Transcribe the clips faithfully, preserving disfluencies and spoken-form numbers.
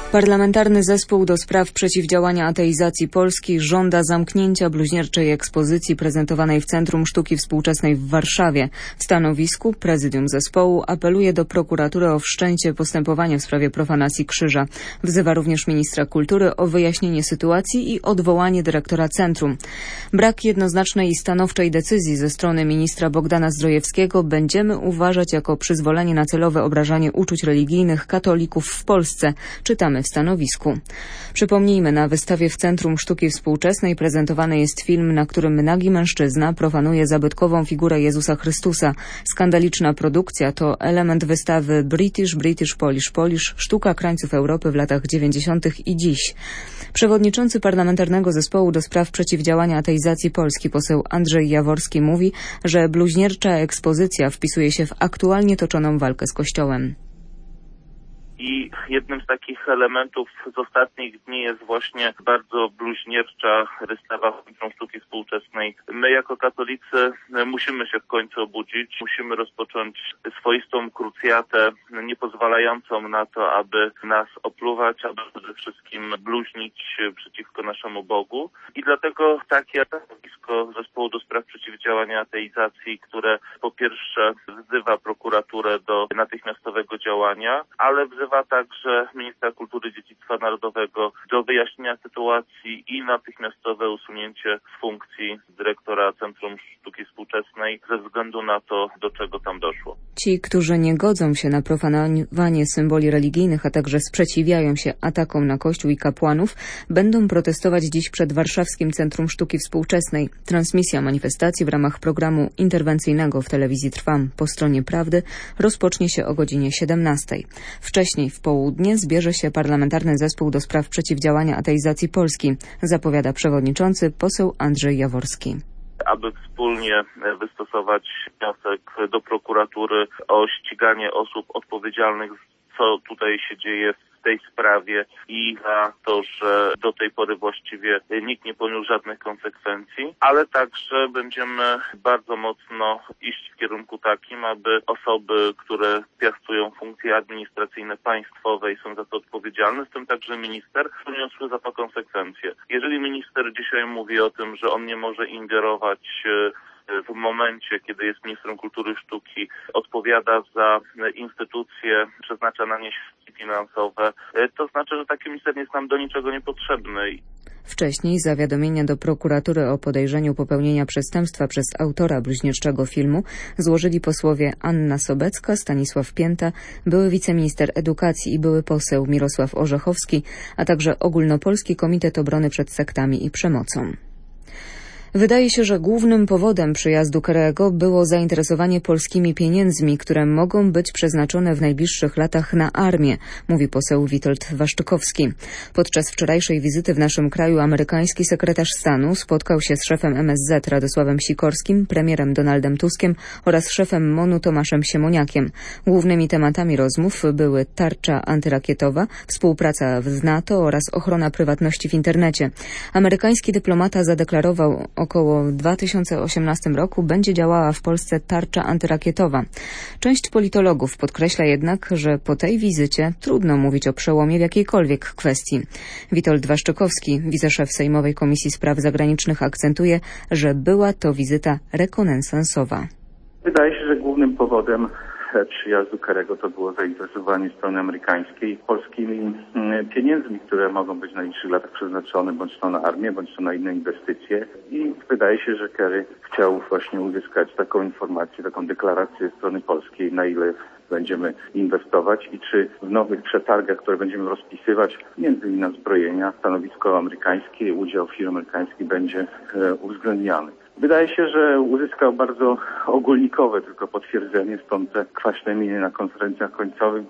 Parlamentarny Zespół do Spraw Przeciwdziałania Ateizacji Polski żąda zamknięcia bluźnierczej ekspozycji prezentowanej w Centrum Sztuki Współczesnej w Warszawie. W stanowisku prezydium zespołu apeluje do prokuratury o wszczęcie postępowania w sprawie profanacji krzyża. Wzywa również ministra kultury o wyjaśnienie sytuacji i odwołanie dyrektora centrum. Brak jednoznacznej i stanowczej decyzji ze strony ministra Bogdana Zdrojewskiego będziemy uważać jako przyzwolenie na celowe obrażanie uczuć religijnych katolików w Polsce. Czytamy w stanowisku. Przypomnijmy, na wystawie w Centrum Sztuki Współczesnej prezentowany jest film, na którym nagi mężczyzna profanuje zabytkową figurę Jezusa Chrystusa. Skandaliczna produkcja to element wystawy British, British, Polish, Polish, sztuka krańców Europy w latach dziewięćdziesiątych i dziś. Przewodniczący Parlamentarnego Zespołu do Spraw Przeciwdziałania Ateizacji Polski poseł Andrzej Jaworski mówi, że bluźniercza ekspozycja wpisuje się w aktualnie toczoną walkę z Kościołem. I jednym z takich elementów z ostatnich dni jest właśnie bardzo bluźniercza wystawa w Centrum Sztuki Współczesnej. My jako katolicy musimy się w końcu obudzić, musimy rozpocząć swoistą krucjatę nie pozwalającą na to, aby nas opluwać, aby przede wszystkim bluźnić przeciwko naszemu Bogu. I dlatego takie stanowisko Zespołu do Spraw Przeciwdziałania Ateizacji, które po pierwsze wzywa prokuraturę do natychmiastowego działania, ale wzywa także ministra kultury i dziedzictwa narodowego do wyjaśnienia sytuacji i natychmiastowe usunięcie z funkcji dyrektora Centrum Sztuki Współczesnej ze względu na to, do czego tam doszło. Ci, którzy nie godzą się na profanowanie symboli religijnych, a także sprzeciwiają się atakom na Kościół i kapłanów, będą protestować dziś przed Warszawskim Centrum Sztuki Współczesnej. Transmisja manifestacji w ramach programu interwencyjnego w telewizji Trwam po stronie Prawdy rozpocznie się o godzinie siedemnastej. Wcześniej w południe zbierze się Parlamentarny Zespół do Spraw Przeciwdziałania Ateizacji Polski, zapowiada przewodniczący poseł Andrzej Jaworski. Aby wspólnie wystosować wniosek do prokuratury o ściganie osób odpowiedzialnych, co tutaj się dzieje w tej sprawie i za to, że do tej pory właściwie nikt nie poniósł żadnych konsekwencji, ale także będziemy bardzo mocno iść w kierunku takim, aby osoby, które piastują funkcje administracyjne państwowe i są za to odpowiedzialne, w tym także minister, poniosły za to konsekwencje. Jeżeli minister dzisiaj mówi o tym, że on nie może ingerować w momencie, kiedy jest ministrem kultury i sztuki, odpowiada za instytucje, przeznacza na nie środki finansowe, to znaczy, że taki minister jest nam do niczego niepotrzebny. Wcześniej zawiadomienia do prokuratury o podejrzeniu popełnienia przestępstwa przez autora bluźnierczego filmu złożyli posłowie Anna Sobecka, Stanisław Pięta, były wiceminister edukacji i były poseł Mirosław Orzechowski, a także Ogólnopolski Komitet Obrony przed Sektami i Przemocą. Wydaje się, że głównym powodem przyjazdu Kerego było zainteresowanie polskimi pieniędzmi, które mogą być przeznaczone w najbliższych latach na armię, mówi poseł Witold Waszczykowski. Podczas wczorajszej wizyty w naszym kraju amerykański sekretarz stanu spotkał się z szefem M S Z Radosławem Sikorskim, premierem Donaldem Tuskiem oraz szefem MONU Tomaszem Siemoniakiem. Głównymi tematami rozmów były tarcza antyrakietowa, współpraca z NATO oraz ochrona prywatności w internecie. Amerykański dyplomata zadeklarował, około w dwa tysiące osiemnastym roku będzie działała w Polsce tarcza antyrakietowa. Część politologów podkreśla jednak, że po tej wizycie trudno mówić o przełomie w jakiejkolwiek kwestii. Witold Waszczykowski, wiceszef Sejmowej Komisji Spraw Zagranicznych, akcentuje, że była to wizyta rekonesansowa. Wydaje się, że głównym powodem przyjazdu Kerego to było zainteresowanie strony amerykańskiej polskimi pieniędzmi, które mogą być w najbliższych latach przeznaczone bądź to na armię, bądź to na inne inwestycje. I wydaje się, że Kerry chciał właśnie uzyskać taką informację, taką deklarację strony polskiej, na ile będziemy inwestować i czy w nowych przetargach, które będziemy rozpisywać, między innymi na zbrojenia, stanowisko amerykańskie, udział firm amerykańskich będzie uwzględniany. Wydaje się, że uzyskał bardzo ogólnikowe tylko potwierdzenie, stąd te kwaśne miny na konferencjach końcowych.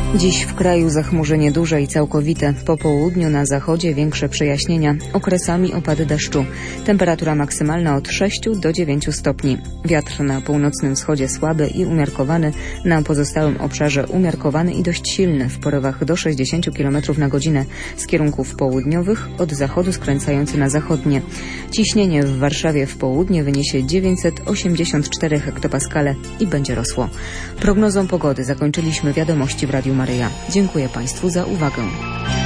Dziś w kraju zachmurzenie duże i całkowite. Po południu na zachodzie większe przejaśnienia, okresami opady deszczu. Temperatura maksymalna od sześciu do dziewięciu stopni. Wiatr na północnym wschodzie słaby i umiarkowany, na pozostałym obszarze umiarkowany i dość silny w porywach do sześćdziesięciu kilometrów na godzinę z kierunków południowych, od zachodu skręcający na zachodnie. Ciśnienie w Warszawie w południe wyniesie dziewięćset osiemdziesiąt cztery hektopaskale i będzie rosło. Prognozą pogody zakończyliśmy wiadomości w Radiu Maryja. Dziękuję Państwu za uwagę.